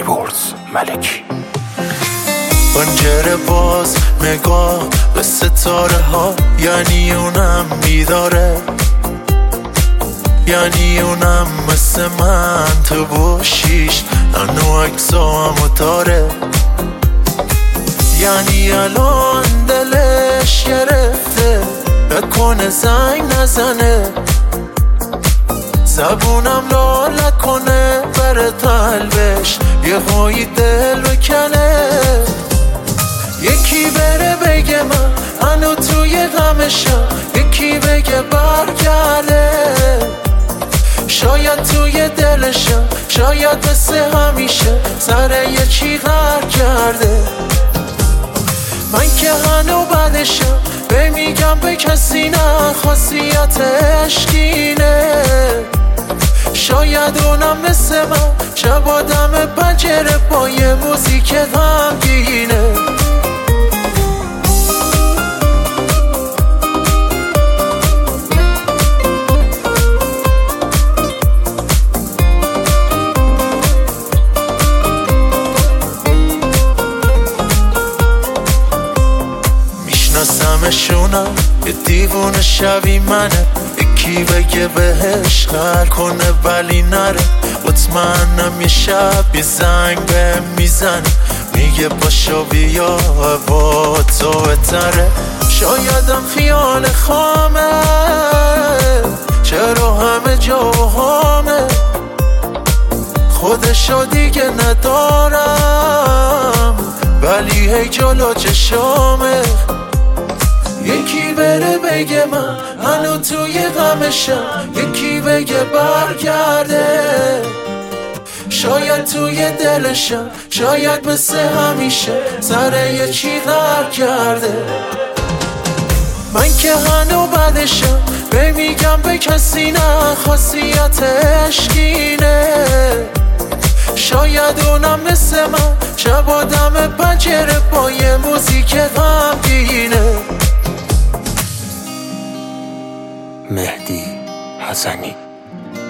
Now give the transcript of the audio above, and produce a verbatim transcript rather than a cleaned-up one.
کیبوردز ملکی. پنجره باز نگاه به ستاره ها، یعنی اونم بیداره، یعنی اونم مثل من تو باشیش هنو اکسامو داره، یعنی الان دلش گرفته نکنه زنگ نزنه، زبونم لاله کنه بره قلبش یه هایی دل بکنه. یکی بره بگه من هنو توی غمشم، یکی بگه برگرده، شاید توی دلشم، شاید مثل همیشه سر یه چی غر کرده. من که هنو بعدشم به میگم به کسی نه، خاصیت عشقینه، شاید اونم مثل من شب آدم پنجره با یه موزیک غمگینه. میشناسمشونم یه دیوونه شبی منه، یکی بگه بهش خر کنه ولی نره، مطمئنم یه شب یه زنگ بهم میزنه میگه پاشو بیا با تو بهتره. شایدم خیال خامه، چرا همه جا همه، خودشو دیگه ندارم ولی هی جلو چشامه. یکی بره بگه من هنو توی غمشم، یکی بگه برگرده، شاید توی دلشم، شاید مثل همیشه سر یه چی غر کرده. من که هنو بعدشم به میگم به کسی نه، خاصیت عشقینه، شاید اونم مثل من شب آدم پنجره با یه موزیک غمگینه. مهدی حسنی.